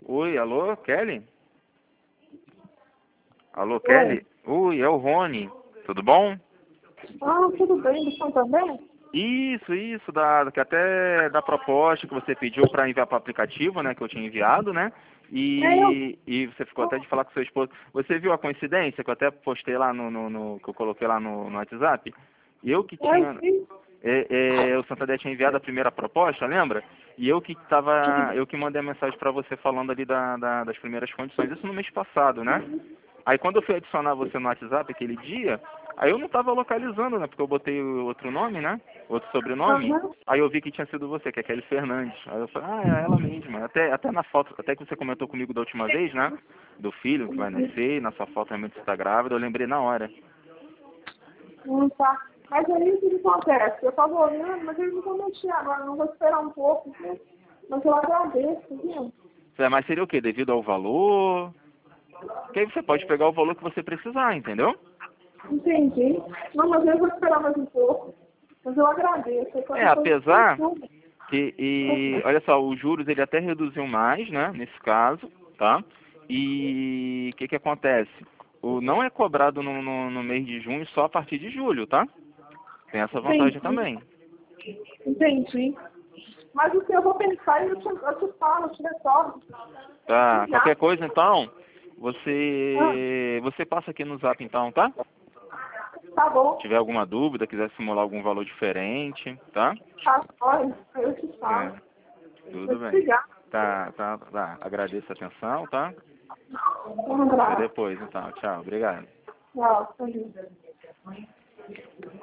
Oi, alô, Kelly? Alô, Kelly? Oi, é o Rony. Tudo bom? Ah, tudo bem, do Santander? Isso, que até da proposta que você pediu para enviar para o aplicativo, né, que eu tinha enviado, né? É eu. E você ficou até de falar com seu esposo. Você viu a coincidência que eu até postei lá que eu coloquei lá no WhatsApp? Eu que Eu tinha, sim. o Santander tinha enviado a primeira proposta, lembra? E eu que mandei a mensagem para você falando ali das primeiras condições, isso no mês passado, né? Aí quando eu fui adicionar você no WhatsApp aquele dia, aí eu não estava localizando, né? Porque eu botei outro nome, né? Outro sobrenome. Aham. Aí eu vi que tinha sido você, que é Kelly Fernandes. Aí eu falei, é ela mesma. Até na foto, até que você comentou comigo da última vez, né? Do filho que vai nascer, na sua foto realmente você está grávida, eu lembrei na hora. Tá. Mas aí o que acontece? Eu tava olhando, mas eu não vou mexer agora, não vou esperar um pouco, viu? Mas eu agradeço, viu? Mas seria o quê? Devido ao valor? Porque aí você pode pegar o valor que você precisar, entendeu? Entendi. Não, mas eu vou esperar mais um pouco. Mas eu agradeço. Qualquer coisa que me Apesar ajuda. olha só, os juros ele até reduziu mais, né, nesse caso, tá? E o que que acontece? Não é cobrado no mês de junho só a partir de julho, tá? Tem essa vantagem Entendi. também. Entendi. Mas o que eu vou pensar e eu te falo, eu te retorno. Tá, Obrigada. qualquer coisa então, Ah, você passa aqui no Zap então, tá? tá Se bom. tiver alguma dúvida, quiser simular algum valor diferente, tá? Tá, olha, eu te É, falo. tudo bem. Obrigada. Tá. Agradeço a atenção, tá? Um Até abraço. depois então. Tchau, obrigado. Tchau. Feliz.